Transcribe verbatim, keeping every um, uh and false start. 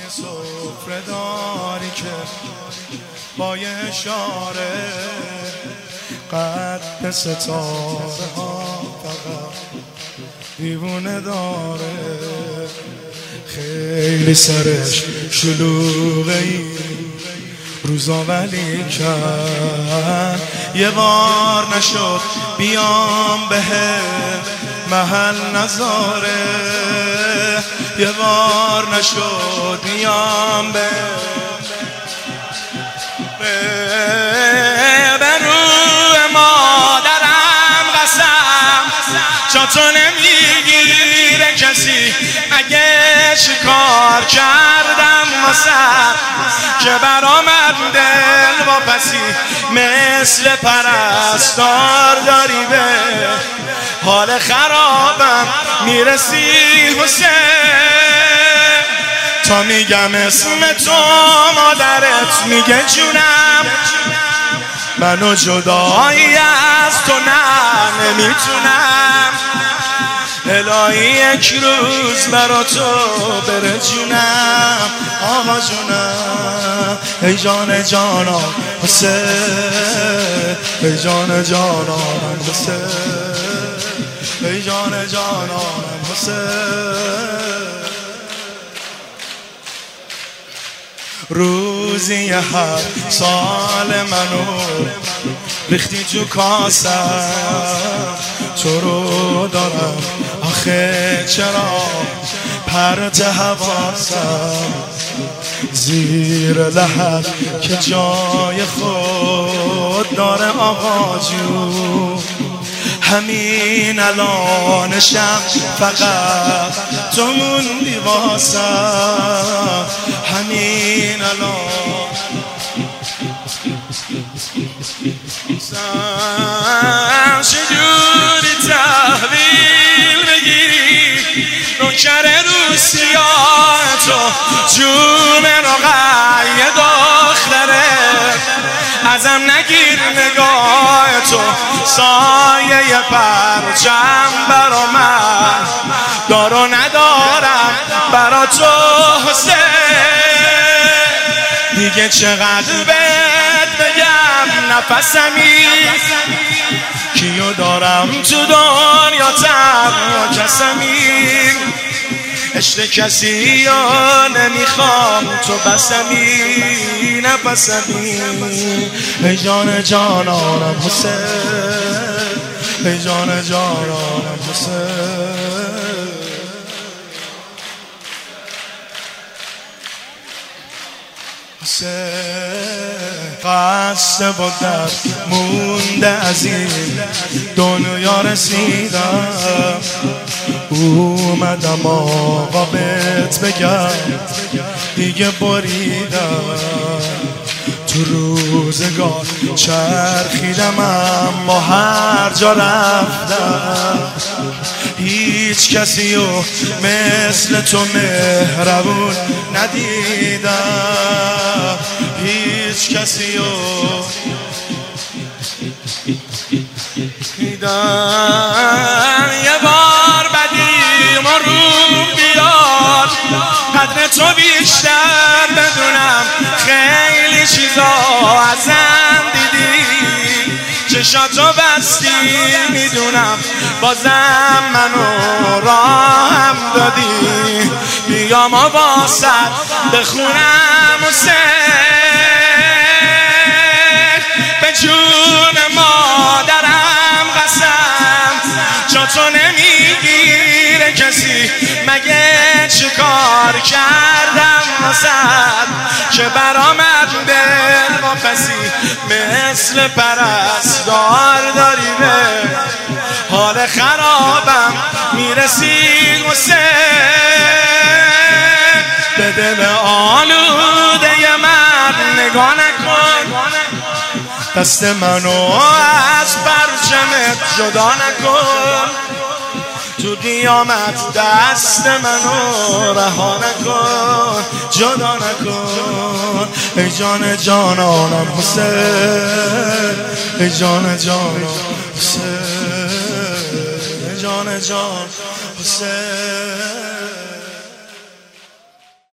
سفره داری که با یه اشاره قد ستاره ها فقط دیوونه داره. خیلی سرش شلوغه ای روزا ولی کرد یه بار نشد بیام به محل نظاره. یه بار نشد بیام به به روی مادرم قسم جا تو نمیگیره کسی اگه چیکار کردم واسم که برآمد دل واپسی مثل پرستار داری به حال خرابم میرسی حسین. تا میگم اسم تو مادرت میگه جونم منو جدایی از تو نه نمیتونم. الهی یک روز برا تو بره جونم آقا جونم. ای جان جانم حسین ای جان جانم حسین ای جان جانم حسین. روزی هر سال منو ریختی تو کاسم تو رو دارم آخه چرا پرت حواسم زیر لحد که جای خود داره آقا جون. همین الان شب فقط تو موندی واسم همین الان چجوری تحویل بگیری نوکر روسیا تو جون رقیه دختره ازم نگیر نگاه تو سایه پرچم برا من دارو ندارم برا تو حسین. دیگه چقدر بهت بگم نفسمی کیو دارم تو دنیا تنها کسمی عشق کسی یا نمیخوام تو بسمی نفسمی. ای جان جانانم حسین ای جان جانانم حسین. قصد با در مونده از این دنیا رسیدم اومدم آقا بهت بگم دیگه بریدم تو روزگار چرخیدم اما هر جا رفتم هیچ کسی و مثل تو مهربون ندیدم هیچ کسی و دیدم. یه بار بدی ما رو بیار قدر تو بیشتر بدونم خیلی چیزا ازم دیدی چشاتو بستی میدونم بازم منو راهم دادی بیا ما واسط بخونم حسین به جون مادرم قسم جا تو نمیگیره کسی مگه چیکار کردم واسد که برآمد دل واپسی مثل پرستار داری به حال خرابم میرسی حسین. به دل آلوده من نگاه نکن دست منو از پرچمت جدا نکن تو قیامت دست منو رها نکن جدا نکن. ای جان جانانم حسین ای جان جانم حسین ای جان جان حسین.